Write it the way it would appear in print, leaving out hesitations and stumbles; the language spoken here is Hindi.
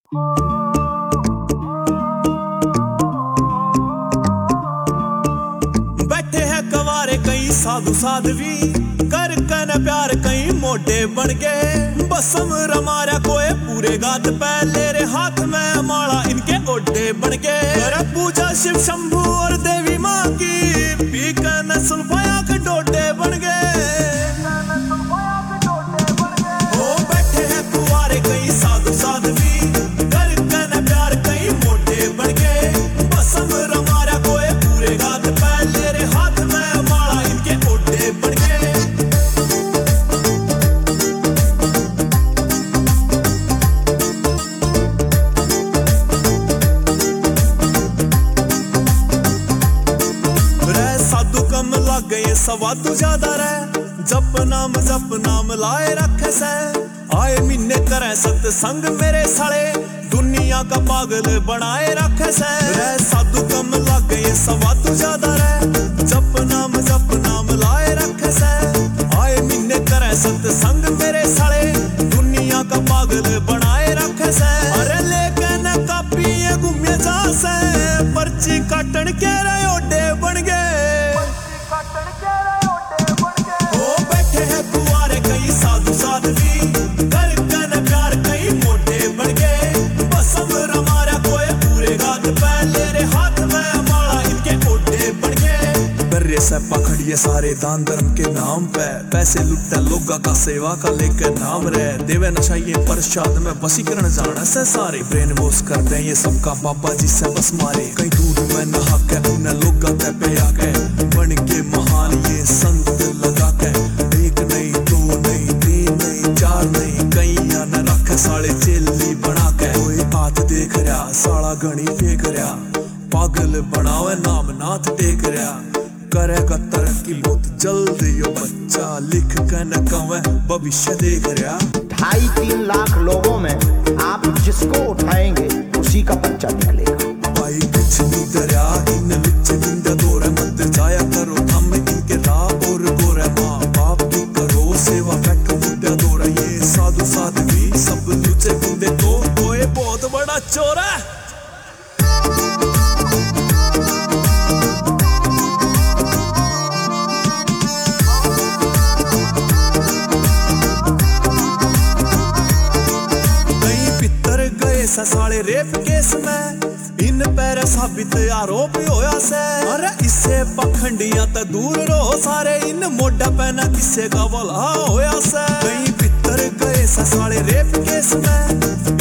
बैठे हैं कवारे कई साधु साध्वी, कर कन प्यार कई मोटे बन गए। बसम रमारा कोई पूरे गात पहले रे हाथ में माला इनके ओडे बन गए। कर पूजा शिव शंभू और देवी माँ की, पी कन सुल्फाया के डोडे बन गए। ओ बैठे हैं कुआरे कई साधु साध्वी, कर कन प्यार कई मोटे बन गए। बसम रमारा कोई पूरे गात पहले रे हाथ में माला इनके ओडे बन गए। गए सवादू ज्यादा रहे, जप नाम लाए रखे से। आए महीने करे सत्संग मेरे साले, दुनिया का पागल बनाए रखे से। साधु कम लग गए सवादू ज्यादा रहे, जप नाम लाए रखे से। आए महीने करे सत्संग मेरे साले, दुनिया का पागल बनाए रखे से। अरे लेके न कापी घूमे जा से, पर्ची काटन के रे ओडे बन गए। साधु साध्वी, कर कन प्यार कई मोटे बन गए। बसम रमारा कोई पूरे गात पहले रे हाथ में माला इनके ओडे बन गए। बर्रे से पखड़िए सारे दान धर्म के नाम पे, पैसे लुटते लोगा का सेवा का लेकर नाम रहे। देवे नशाइए प्रसाद में वसीकरण जाना से सारे, ब्रेन वॉश कर दे ये सबका बाबा जी से बस मारे। कई दूध में नहा के उन्हें लोगा के पे आ गए, बन के महान ये संत लगा के। एक नहीं दो नहीं तीन नहीं चार नहीं, कई न रखे साले चेली बना के। कोई हाथ देख रहा साला घड़ी फेंक रहा, पागल बनावे नाम नाथ टेक रहा। करेगा तरक्की बहुत जल्दी यो बच्चा, लिख के न कवे भविष्य देख रहा। 2.5-3 लाख लोगों में आप जिसको उठाएंगे उसी का बच्चा निकलेगा। भाई कुछ नहीं दरिया इन बिच जिंदा दौरे, मत जाया करो थम इनके राह और गोरे। माँ बाप की करो सेवा, बैठो मुद्दा दौरा। ये साधु साध्वी सब लुचे गुंडे तो कोई बहुत बड़ा चोर है। साले रेप केस में इन पैर साबित आरोप होया से। अरे इससे पखंडिया तो दूर रहो सारे, इन मोटा पहना किसे का भला होया से। कहीं भीतर गए साले रेप केस में